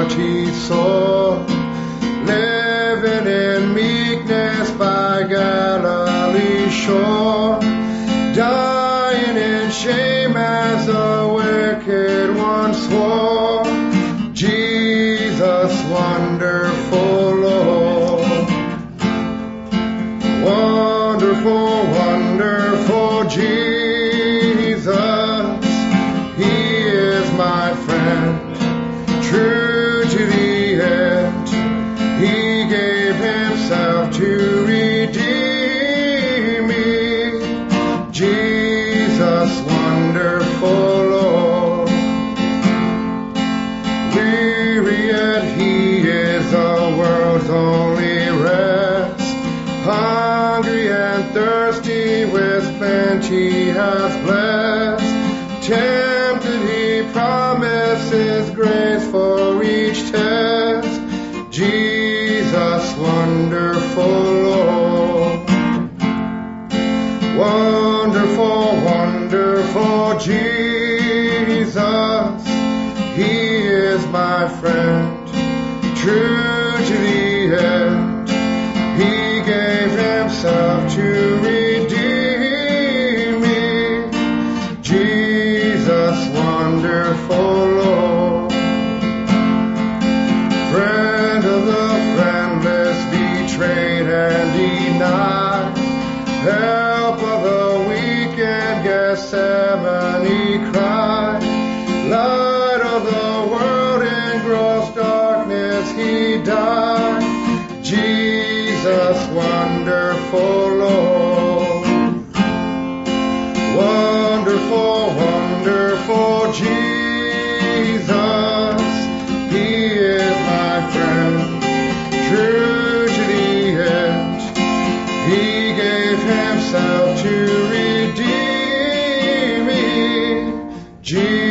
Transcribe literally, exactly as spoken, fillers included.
heart he saw, living in meekness by Galilee's shore, dying in shame as the wicked one swore. Jesus, wonderful Lord, wonderful, wonderful Jesus, he is my friend, true to the end. He gave himself to redeem me. Jesus, wonderful Lord. Weary yet he is the world's only rest. Hungry and thirsty with plenty has blessed. Tempted he promises grace for each test. Jesus, wonderful Lord. Wonderful, wonderful Jesus, he is my friend, true to the end. He gave himself to redeem me. Jesus, wonderful Lord. Friend of the friendless, betrayed and denied, help of the weak in Gethsemane cried, light of the world in gross darkness he died. Jesus, wonderful Lord. Wonderful, wonderful Jesus, he is my friend, true to the end. He gave himself to redeem me. Jesus,